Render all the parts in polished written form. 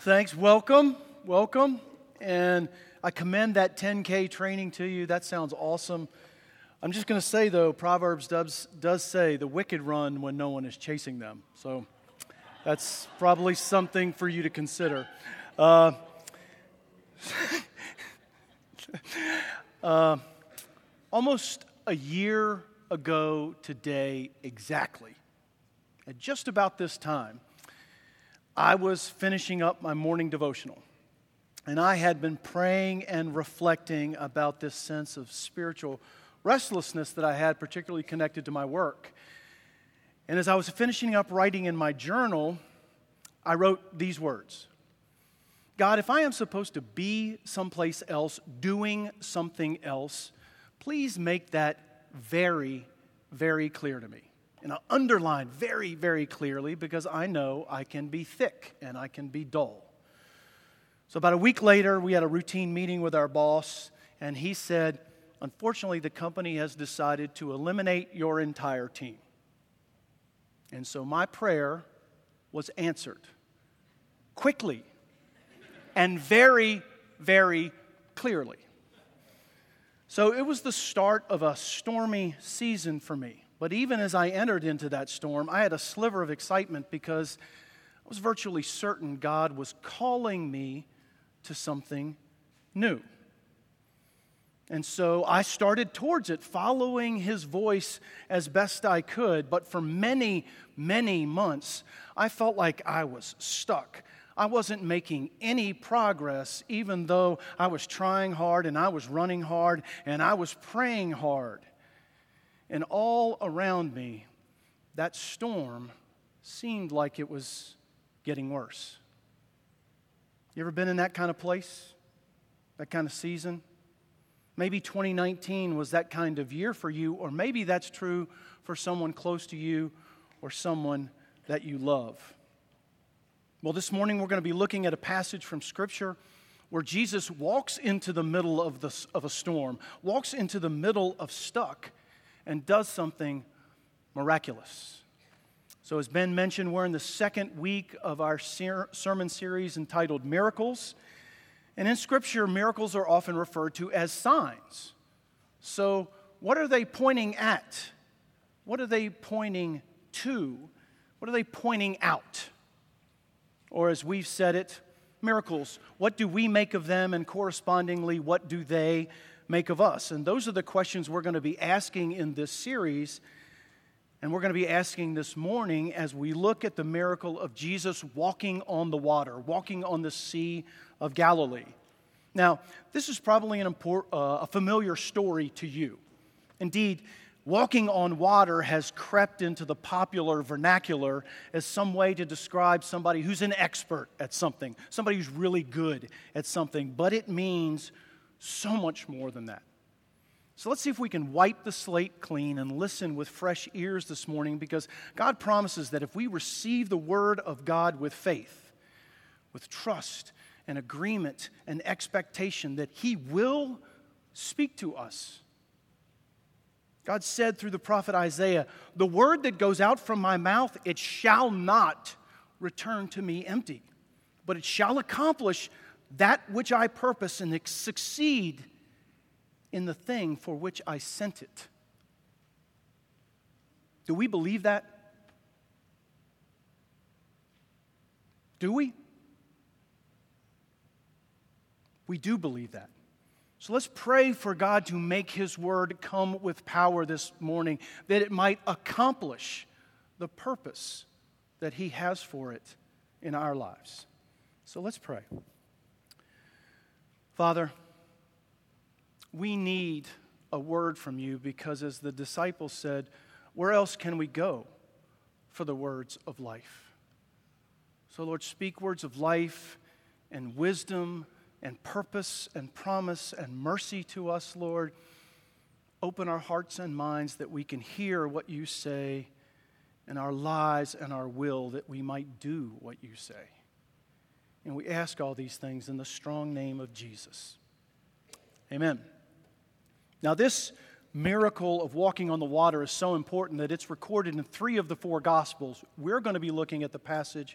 Thanks. Welcome. And I commend that 10K training to you. That sounds awesome. I'm just going to say, though, Proverbs does say the wicked run when no one is chasing them. So that's probably something for you to consider. Almost a year ago today exactly, at just about this time, I was finishing up my morning devotional, and I had been praying and reflecting about this sense of spiritual restlessness that I had, particularly connected to my work. And as I was finishing up writing in my journal, I wrote these words: God, if I am supposed to be someplace else, doing something else, please make that very, very clear to me. And I'll underline very, very clearly because I know I can be thick and I can be dull. So about a week later, we had a routine meeting with our boss, and he said, unfortunately, the company has decided to eliminate your entire team. And so my prayer was answered quickly and very, very clearly. So it was the start of a stormy season for me. But even as I entered into that storm, I had a sliver of excitement because I was virtually certain God was calling me to something new. And so I started towards it, following His voice as best I could. But for many, many months, I felt like I was stuck. I wasn't making any progress, even though I was trying hard and I was running hard and I was praying hard. And all around me, that storm seemed like it was getting worse. You ever been in that kind of place? That kind of season? Maybe 2019 was that kind of year for you, or maybe that's true for someone close to you or someone that you love. Well, this morning we're going to be looking at a passage from Scripture where Jesus walks into the middle of a storm, walks into the middle of stuck, and does something miraculous. So as Ben mentioned, we're in the second week of our sermon series entitled Miracles. And in Scripture, miracles are often referred to as signs. So what are they pointing at? What are they pointing to? What are they pointing out? Or as we've said it, miracles. What do we make of them, and correspondingly, what do they make of us? And those are the questions we're going to be asking in this series, and we're going to be asking this morning as we look at the miracle of Jesus walking on the water, walking on the Sea of Galilee. Now, this is probably a familiar story to you. Indeed, walking on water has crept into the popular vernacular as some way to describe somebody who's an expert at something, somebody who's really good at something, but it means so much more than that. So let's see if we can wipe the slate clean and listen with fresh ears this morning, because God promises that if we receive the Word of God with faith, with trust and agreement and expectation, that He will speak to us. God said through the prophet Isaiah, "The word that goes out from my mouth, it shall not return to me empty, but it shall accomplish that which I purpose and succeed in the thing for which I sent it." Do we believe that? Do we? We do believe that. So let's pray for God to make His word come with power this morning, that it might accomplish the purpose that He has for it in our lives. So let's pray. Father, we need a word from You, because as the disciples said, where else can we go for the words of life? So Lord, speak words of life and wisdom and purpose and promise and mercy to us, Lord. Open our hearts and minds that we can hear what You say, and our lives and our will that we might do what You say. And we ask all these things in the strong name of Jesus. Amen. Now, this miracle of walking on the water is so important that it's recorded in 3 of the 4 Gospels. We're going to be looking at the passage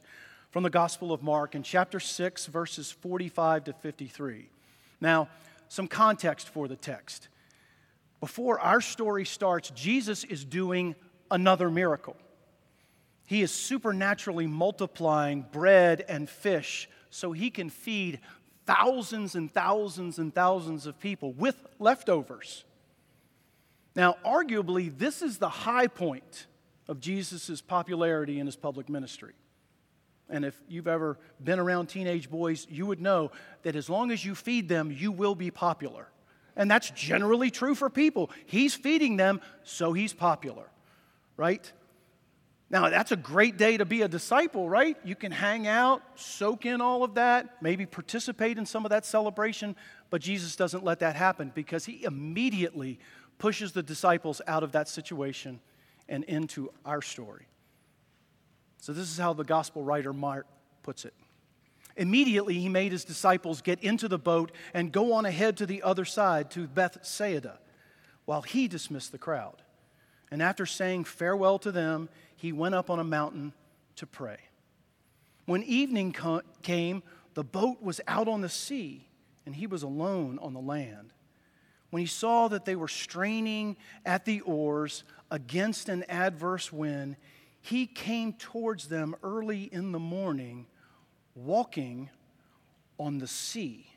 from the Gospel of Mark in chapter 6, verses 45 to 53. Now, some context for the text. Before our story starts, Jesus is doing another miracle. He is supernaturally multiplying bread and fish so he can feed thousands and thousands and thousands of people with leftovers. Now, arguably, this is the high point of Jesus' popularity in his public ministry. And if you've ever been around teenage boys, you would know that as long as you feed them, you will be popular. And that's generally true for people. He's feeding them, so he's popular, right? Now, that's a great day to be a disciple, right? You can hang out, soak in all of that, maybe participate in some of that celebration, but Jesus doesn't let that happen because he immediately pushes the disciples out of that situation and into our story. So this is how the gospel writer Mark puts it. Immediately, he made his disciples get into the boat and go on ahead to the other side, to Bethsaida, while he dismissed the crowd. And after saying farewell to them, he went up on a mountain to pray. When evening came, the boat was out on the sea, and he was alone on the land. When he saw that they were straining at the oars against an adverse wind, he came towards them early in the morning, walking on the sea.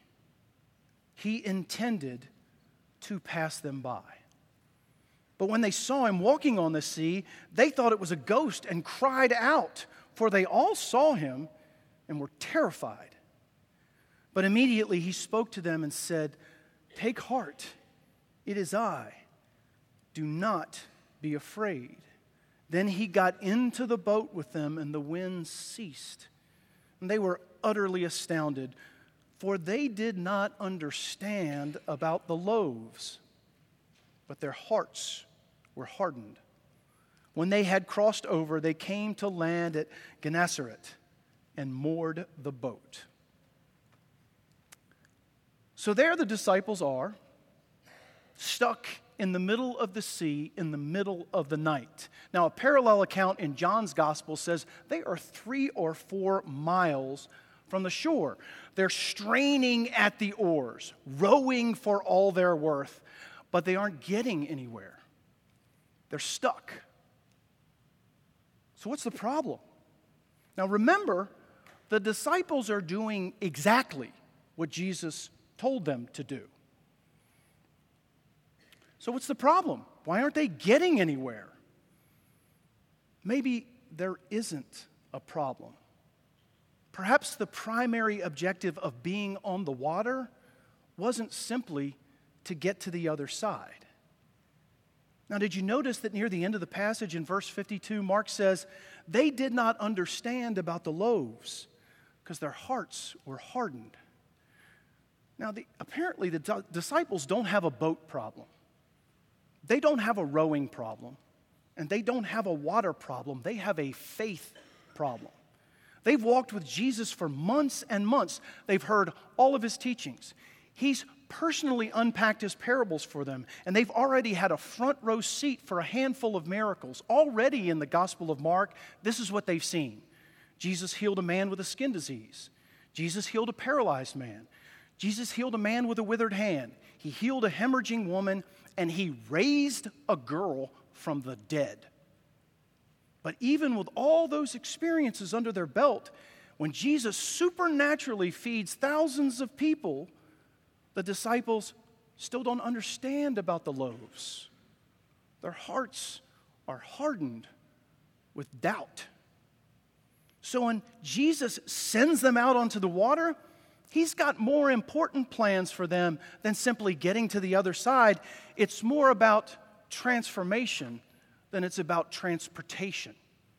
He intended to pass them by. But when they saw him walking on the sea, they thought it was a ghost and cried out, for they all saw him and were terrified. But immediately he spoke to them and said, "Take heart, it is I. Do not be afraid." Then he got into the boat with them, and the wind ceased. And they were utterly astounded, for they did not understand about the loaves, but their hearts were hardened. When they had crossed over, they came to land at Gennesaret and moored the boat. So there the disciples are, stuck in the middle of the sea, in the middle of the night. Now, a parallel account in John's gospel says they are 3 or 4 miles from the shore. They're straining at the oars, rowing for all they're worth, but they aren't getting anywhere. They're stuck. So what's the problem? Now remember, the disciples are doing exactly what Jesus told them to do. So what's the problem? Why aren't they getting anywhere? Maybe there isn't a problem. Perhaps the primary objective of being on the water wasn't simply to get to the other side. Now, did you notice that near the end of the passage in verse 52, Mark says, they did not understand about the loaves because their hearts were hardened. Now, apparently the disciples don't have a boat problem. They don't have a rowing problem, and they don't have a water problem. They have a faith problem. They've walked with Jesus for months and months. They've heard all of his teachings. He's personally unpacked his parables for them, and they've already had a front row seat for a handful of miracles. Already in the Gospel of Mark, this is what they've seen. Jesus healed a man with a skin disease. Jesus healed a paralyzed man. Jesus healed a man with a withered hand. He healed a hemorrhaging woman, and he raised a girl from the dead. But even with all those experiences under their belt, when Jesus supernaturally feeds thousands of people, the disciples still don't understand about the loaves. Their hearts are hardened with doubt. So when Jesus sends them out onto the water, he's got more important plans for them than simply getting to the other side. It's more about transformation than it's about transportation.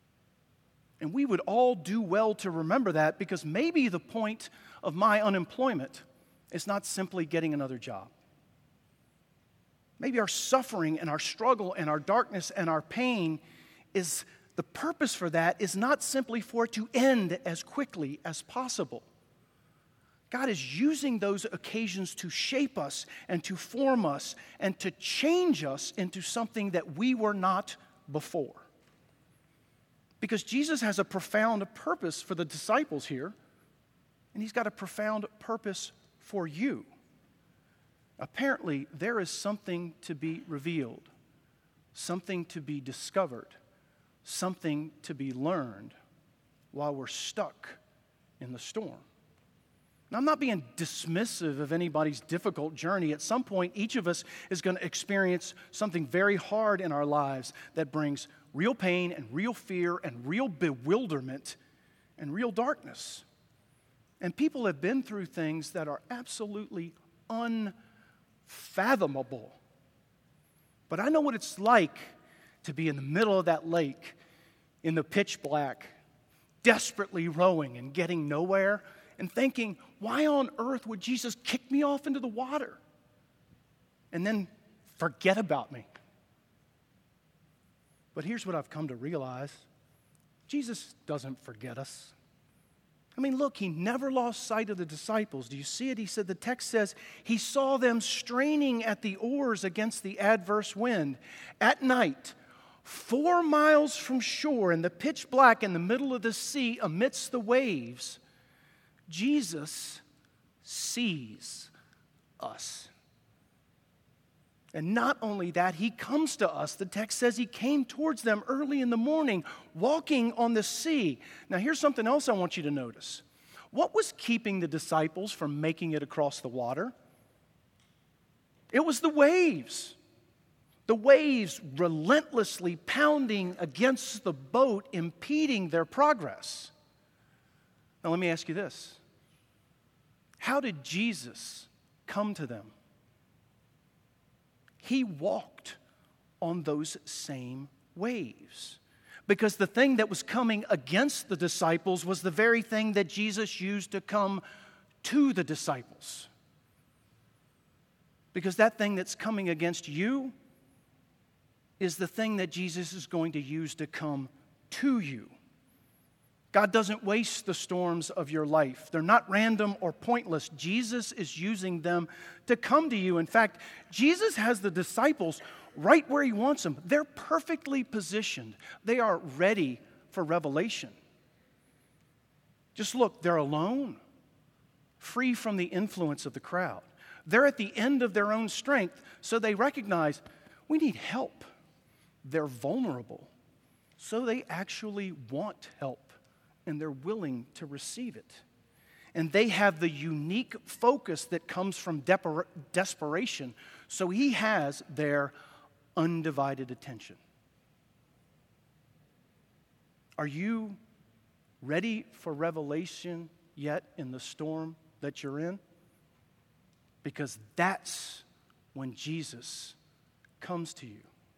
And we would all do well to remember that, because maybe the point of my unemployment is not simply getting another job. Maybe our suffering and our struggle and our darkness and our pain is, the purpose for that is not simply for it to end as quickly as possible. God is using those occasions to shape us and to form us and to change us into something that we were not before. Because Jesus has a profound purpose for the disciples here, and he's got a profound purpose for you. Apparently, there is something to be revealed, something to be discovered, something to be learned while we're stuck in the storm. Now, I'm not being dismissive of anybody's difficult journey. At some point, each of us is going to experience something very hard in our lives that brings real pain and real fear and real bewilderment and real darkness. And people have been through things that are absolutely unfathomable. But I know what it's like to be in the middle of that lake in the pitch black, desperately rowing and getting nowhere, and thinking, why on earth would Jesus kick me off into the water and then forget about me? But here's what I've come to realize. Jesus doesn't forget us. I mean, look, he never lost sight of the disciples. Do you see it? He said, the text says, he saw them straining at the oars against the adverse wind. At night, 4 miles from shore in the pitch black in the middle of the sea amidst the waves, Jesus sees us. And not only that, he comes to us. The text says he came towards them early in the morning, walking on the sea. Now, here's something else I want you to notice. What was keeping the disciples from making it across the water? It was the waves. The waves relentlessly pounding against the boat, impeding their progress. Now, let me ask you this. How did Jesus come to them? He walked on those same waves. Because the thing that was coming against the disciples was the very thing that Jesus used to come to the disciples. Because that thing that's coming against you is the thing that Jesus is going to use to come to you. God doesn't waste the storms of your life. They're not random or pointless. Jesus is using them to come to you. In fact, Jesus has the disciples right where he wants them. They're perfectly positioned. They are ready for revelation. Just look, they're alone, free from the influence of the crowd. They're at the end of their own strength, so they recognize we need help. They're vulnerable, so they actually want help. And they're willing to receive it. And they have the unique focus that comes from desperation. So he has their undivided attention. Are you ready for revelation yet in the storm that you're in? Because that's when Jesus comes to you.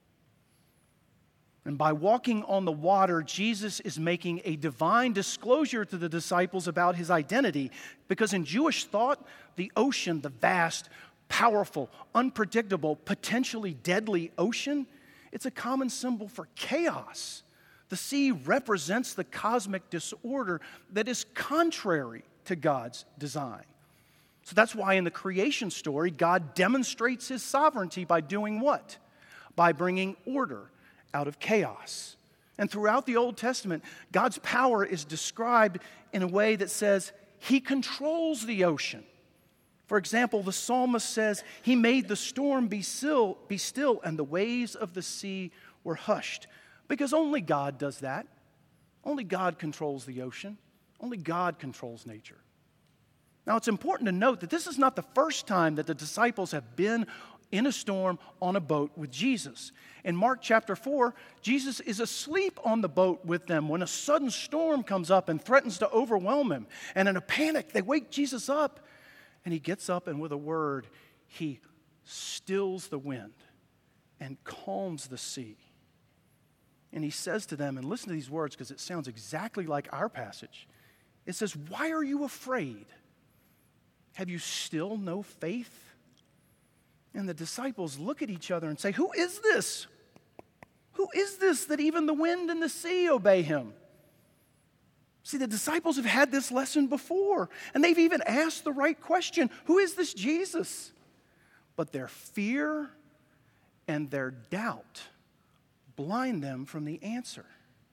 And by walking on the water, Jesus is making a divine disclosure to the disciples about his identity. Because in Jewish thought, the ocean, the vast, powerful, unpredictable, potentially deadly ocean, it's a common symbol for chaos. The sea represents the cosmic disorder that is contrary to God's design. So that's why in the creation story, God demonstrates his sovereignty by doing what? By bringing order out of chaos. And throughout the Old Testament, God's power is described in a way that says he controls the ocean. For example, the psalmist says he made the storm be still, and the waves of the sea were hushed. Because only God does that. Only God controls the ocean. Only God controls nature. Now, it's important to note that this is not the first time that the disciples have been in a storm on a boat with Jesus. In Mark chapter 4, Jesus is asleep on the boat with them when a sudden storm comes up and threatens to overwhelm him. And in a panic, they wake Jesus up. And he gets up and with a word, he stills the wind and calms the sea. And he says to them, and listen to these words because it sounds exactly like our passage. It says, "Why are you afraid? Have you still no faith?" And the disciples look at each other and say, "Who is this? Who is this that even the wind and the sea obey him?" See, the disciples have had this lesson before, and they've even asked the right question. Who is this Jesus? But their fear and their doubt blind them from the answer.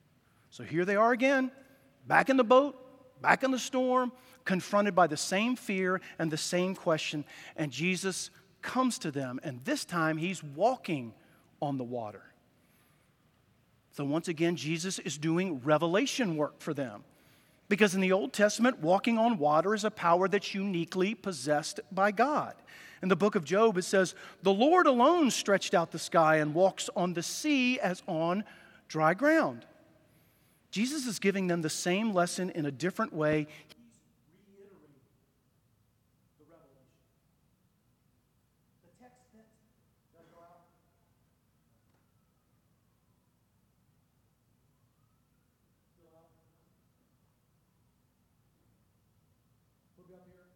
So here they are again, back in the boat, back in the storm, confronted by the same fear and the same question. And Jesus comes to them, and this time he's walking on the water. So once again, Jesus is doing revelation work for them. Because in the Old Testament, walking on water is a power that's uniquely possessed by God. In the book of Job, it says, "The Lord alone stretched out the sky and walks on the sea as on dry ground." Jesus is giving them the same lesson in a different way. He's reiterating the revelation. The text that go out. Look up here.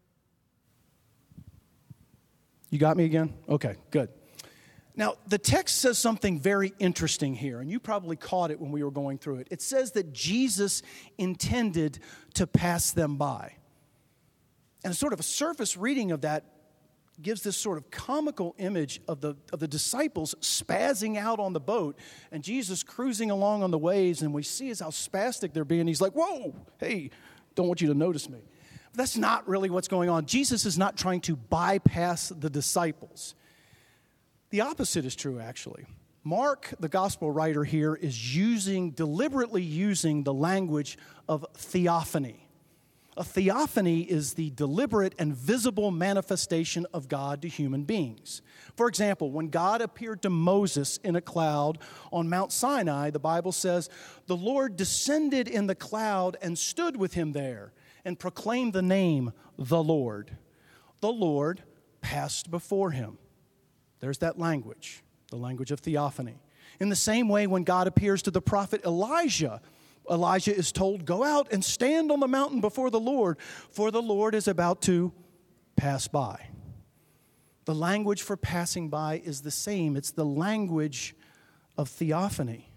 You got me again? Okay, good. Now, the text says something very interesting here, and you probably caught it when we were going through it. It says that Jesus intended to pass them by. And a sort of a surface reading of that gives this sort of comical image of the disciples spazzing out on the boat and Jesus cruising along on the waves, and we see how spastic they're being. He's like, "Whoa, hey, don't want you to notice me." But that's not really what's going on. Jesus is not trying to bypass the disciples. The opposite is true, actually. Mark, the gospel writer here, is deliberately using the language of theophany. A theophany is the deliberate and visible manifestation of God to human beings. For example, when God appeared to Moses in a cloud on Mount Sinai, the Bible says, "The Lord descended in the cloud and stood with him there and proclaimed the name, the Lord. The Lord passed before him." There's that language, the language of theophany. In the same way, when God appears to the prophet Elijah, Elijah is told, "Go out and stand on the mountain before the Lord, for the Lord is about to pass by." The language for passing by is the same. It's the language of theophany.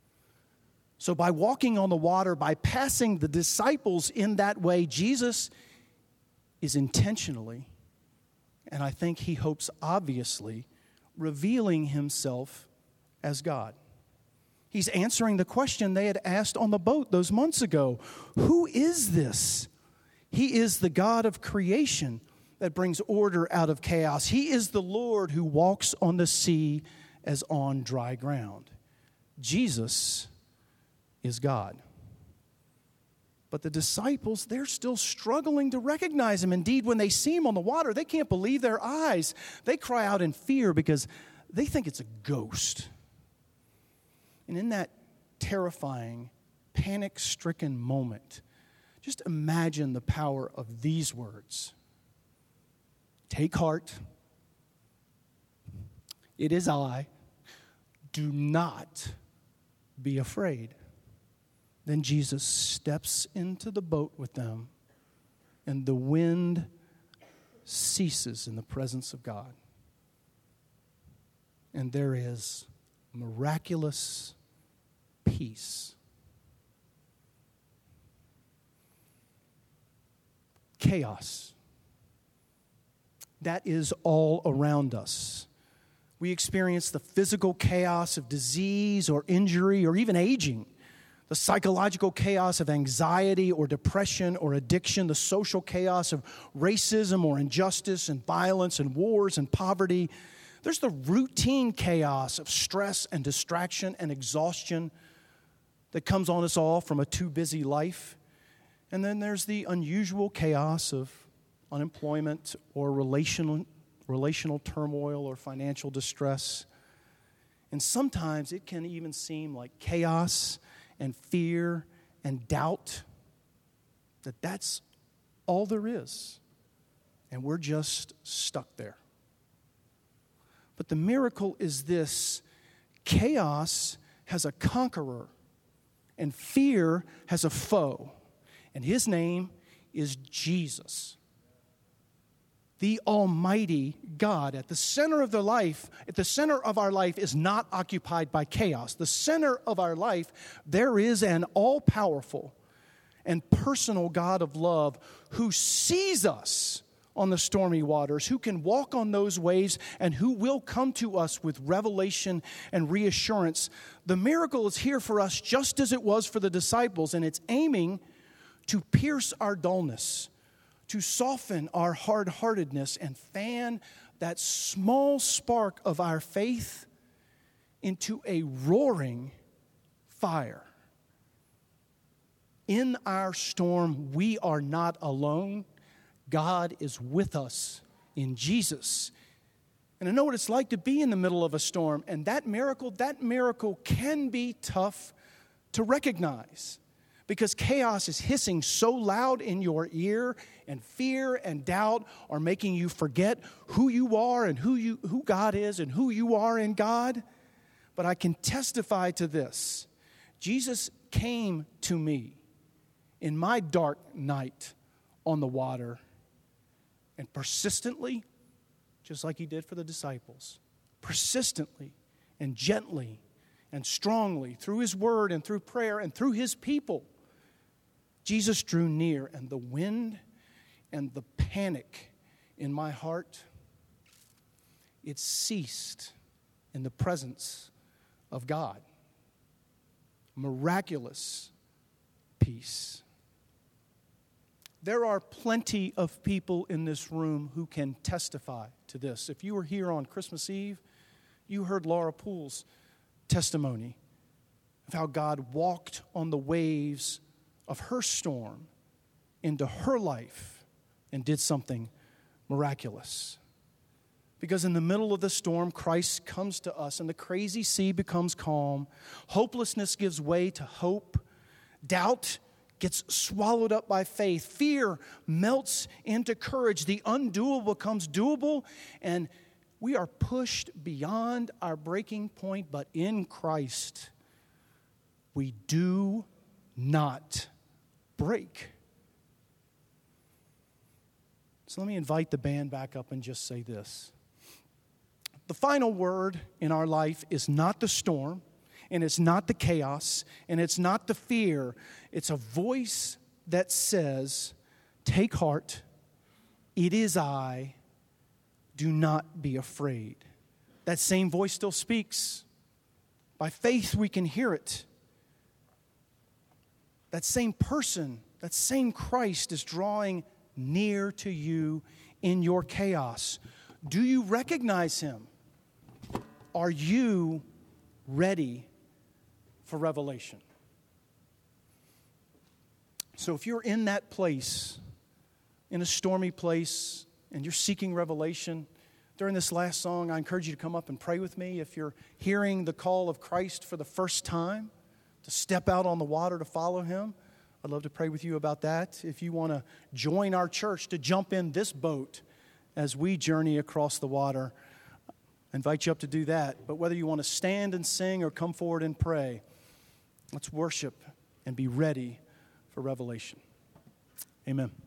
So by walking on the water, by passing the disciples in that way, Jesus is intentionally, and I think he hopes obviously, revealing himself as God. He's answering the question they had asked on the boat those months ago. Who is this? He is the God of creation that brings order out of chaos. He is the Lord who walks on the sea as on dry ground. Jesus is God. But the disciples, they're still struggling to recognize him. Indeed, when they see him on the water, they can't believe their eyes. They cry out in fear because they think it's a ghost. And in that terrifying, panic-stricken moment, just imagine the power of these words. "Take heart. It is I. Do not be afraid." Then Jesus steps into the boat with them, and the wind ceases in the presence of God. And there is miraculous peace. Chaos. That is all around us. We experience the physical chaos of disease or injury or even aging. The psychological chaos of anxiety or depression or addiction, the social chaos of racism or injustice and violence and wars and poverty. There's the routine chaos of stress and distraction and exhaustion that comes on us all from a too busy life. And then there's the unusual chaos of unemployment or relational turmoil or financial distress. And sometimes it can even seem like chaos and fear and doubt, that's all there is. And we're just stuck there. But the miracle is this: chaos has a conqueror, and fear has a foe, and his name is Jesus. The Almighty God at the center of our life is not occupied by chaos. The center of our life, there is an all-powerful and personal God of love who sees us on the stormy waters, who can walk on those waves, and who will come to us with revelation and reassurance. The miracle is here for us just as it was for the disciples, and it's aiming to pierce our dullness, to soften our hard-heartedness, and fan that small spark of our faith into a roaring fire. In our storm, we are not alone. God is with us in Jesus. And I know what it's like to be in the middle of a storm, and that miracle can be tough to recognize because chaos is hissing so loud in your ear, and fear and doubt are making you forget who you are and who God is and who you are in God. But I can testify to this. Jesus came to me in my dark night on the water, and persistently, just like he did for the disciples, persistently and gently and strongly through his word and through prayer and through his people, Jesus drew near, and the wind and the panic in my heart, it ceased in the presence of God. Miraculous peace. There are plenty of people in this room who can testify to this. If you were here on Christmas Eve, you heard Laura Poole's testimony of how God walked on the waves of her storm into her life and did something miraculous. Because in the middle of the storm, Christ comes to us, and the crazy sea becomes calm. Hopelessness gives way to hope. Doubt gets swallowed up by faith. Fear melts into courage. The undoable becomes doable, and we are pushed beyond our breaking point. But in Christ, we do not break. So let me invite the band back up and just say this. The final word in our life is not the storm, and it's not the chaos, and it's not the fear. It's a voice that says, "Take heart, it is I, do not be afraid." That same voice still speaks. By faith we can hear it. That same person, that same Christ is drawing near to you in your chaos. Do you recognize him? Are you ready for revelation? So if you're in that place, in a stormy place, and you're seeking revelation, during this last song, I encourage you to come up and pray with me. If you're hearing the call of Christ for the first time, to step out on the water to follow him, I'd love to pray with you about that. If you want to join our church to jump in this boat as we journey across the water, I invite you up to do that. But whether you want to stand and sing or come forward and pray, let's worship and be ready for revelation. Amen.